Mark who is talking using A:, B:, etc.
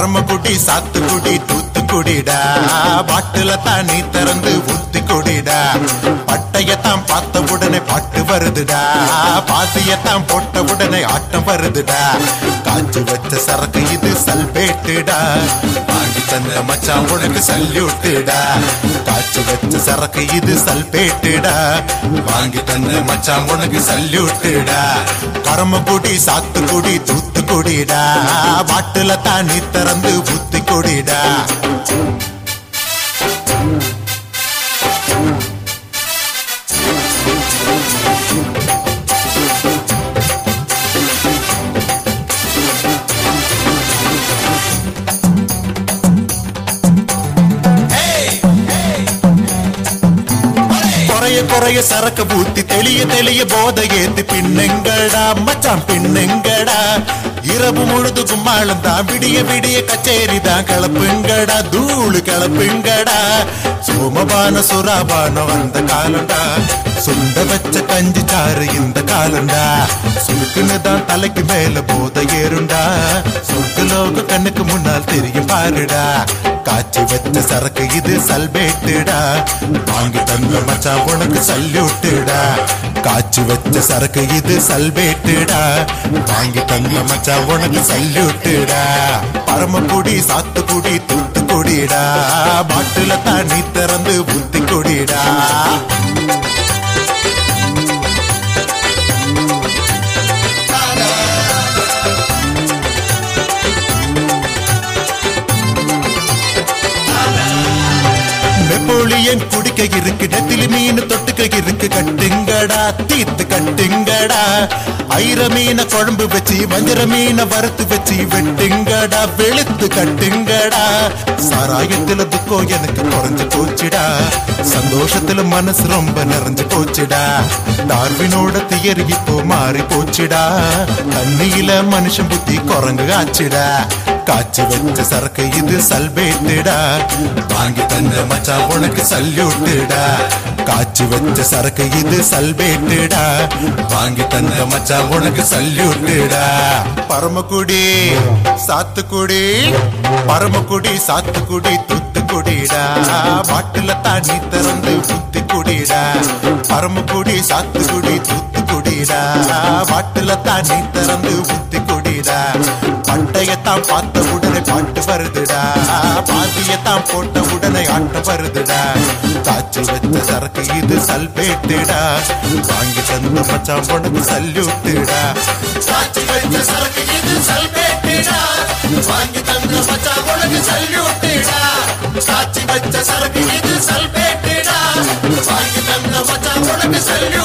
A: பரமக்குடி சாத்துக்குடி தூத்துக்குடிடா பாட்டுல தானி திறந்து ஊத்தி கொடிடா பட்டையத்தான் பார்த்த உடனே பாட்டு வருதுடா பாத்தியத்தான் போட்ட உடனே ஆட்டம் வருதுடா காய்ச்சி வச்ச சரக்கு இது சல்பேட்டுடா வாங்கி தந்த மச்சான் உனக்கு சல்யூட்டுடா காய்ச்சி வச்ச சரக்கு இது சல்பேட்டுடா வாங்கி தந்த மச்சான் உனக்கு சல்யூட்டுடா பரமக்குடி சாத்துக்குடி தூத்துக்குடிடா பாட்டுல தானி திறந்து ஊத்தி கொடிடா குறைய சரக்கு ஊத்தி தெளிய தெளிய போதை ஏத்தி பின்னுங்கடா மச்சான் பின்னுங்கடா இரவு முழுது கும்மாளம் தான் விடிய விடிய கச்சேரி தான் கிளப்புங்கடா தூளு கிளப்புங்கடா சோமபான சுராபானம் அந்த காலண்டா சுண்ட வச்ச கஞ்சி சாறு இந்த காலண்டா சுருக்குன்னு தான் தலைக்கு மேல போதை ஏறுண்டா சொர்க்கலோக கண்ணுக்கு முன்னால் தெரியும் பாருடா காய்ச்சி வச்ச சரக்கு இது சல்பேட்டுடா வாங்கி தந்த மச்சான் உனக்கு சல்யூட்டுடா காய்ச்சி வச்ச சரக்கு இது சல்பேட்டுடா வாங்கி தந்த மச்சான் உனக்கு சல்யூட்டுடா பரமக்குடி சாத்துக்குடி தூத்துக்குடிடா பாட்டுல தானி திறந்து ஊத்தி கொடிடா நெப்போலியன் குடிக்க இருக்கு நெத்திலி மீன் தொட்டுக்க இருக்கு கட்டுங்கடா தீத்து கட்டுங்கடா ஐர மீன குழம்பு வச்சு வஞ்சர மீன வறுத்து வச்சு வெட்டுங்கடா வெளுத்து கட்டுங்கடா சாராயத்துல துக்கம் எனக்கு குறைஞ்சு போச்சுடா சந்தோஷத்துல மனசு ரொம்ப நிறைஞ்சு போச்சுடா டார்வினோட தியரி இப்போ மாறி போச்சுடா தண்ணியில மனுஷன் புத்தி குரங்கு ஆச்சுடா காய்ச்சி வச்ச சரக்கு இது சல்பேட்டுடா வாங்கி தந்த மச்சான் உனக்கு சல்யூட்டுடா காய்ச்சி வச்ச சரக்கு இது சல்பேட்டுடா வாங்கி தந்த மச்சான் உனக்கு சல்யூட்டுடா பரமக்குடி சாத்துக்குடி பரமக்குடி சாத்துக்குடி தூத்துக்குடிடா பாட்டுல தானி திறந்து ஊத்தி குடிடா பரமக்குடி சாத்துக்குடி தூத்துக்குடிடா பாட்டுல தானி திறந்து ஊத்தி குடிடா பட்டையத்தான் பார்த்த உடனே பாட்டு வருதுடா பாதியத்தான் போட்ட உடனே ஆட்டம் வருதுடா காய்ச்சி வச்ச சரக்கு இது சல்பேட்டுடா வாங்கி தந்த மச்சான் உனக்கு சல்யூட்டுடா காய்ச்சி வச்ச சரக்கு இது சல்பேட்டுடா வாங்கி தந்த மச்சான் உனக்கு சல்யூட்டுடா காய்ச்சி வச்ச சரக்கு இது சல்பேட்டுடா வாங்கி தந்த மச்சான் உனக்கு சல்யூட்